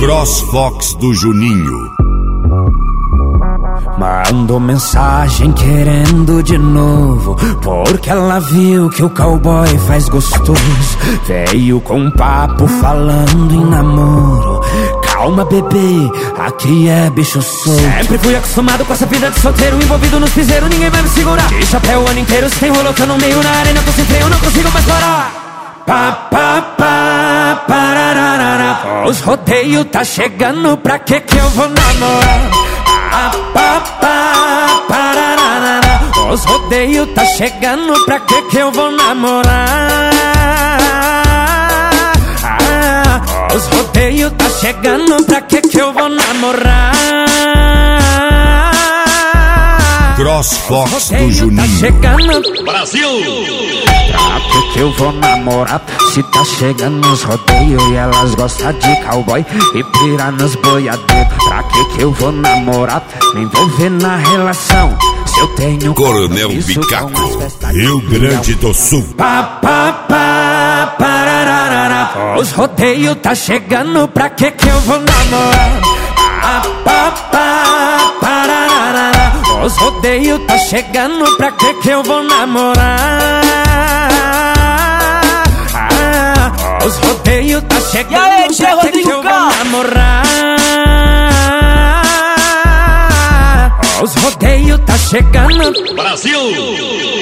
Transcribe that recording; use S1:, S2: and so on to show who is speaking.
S1: CrossFox do Juninho.
S2: Mandou mensagem querendo de novo, porque ela viu que o cowboy faz gostoso. Veio com um papo falando em namoro. Calma, bebê, aqui é bicho solto. Sempre fui acostumado com essa vida de solteiro, envolvido nos piseiros, ninguém vai me segurar. De chapéu o ano inteiro, se tem rolo, tô no meio na arena, tô sem freio, não consigo mais parar. Pá, pá, pá, parararara. Os rodeios tá chegando, pra que eu vou namorar? Ah, pá, pá, parararara. Os rodeios tá chegando, pra que eu vou namorar? Os rodeios tá chegando, pra que eu vou namorar?
S1: CrossFox do Juninho.
S2: Tá chegando,
S3: Brasil!
S2: pra que eu vou namorar? Se tá chegando os rodeios e elas gostam de cowboy e pira nos boiadeiros. Pra que eu vou namorar? Me envolver na relação, se eu tenho
S1: Coronel Bicaco, Rio Grande do Sul.
S2: Pá, pá, pá, parararara. Os rodeios tá chegando, pra que eu vou namorar? Ah, pá, pá, parararara. Os rodeios tá chegando, pra que eu vou namorar? Os rodeios tá chegando,
S4: aí,
S2: pra que eu vou namorar? Os rodeios tá chegando,
S3: Brasil!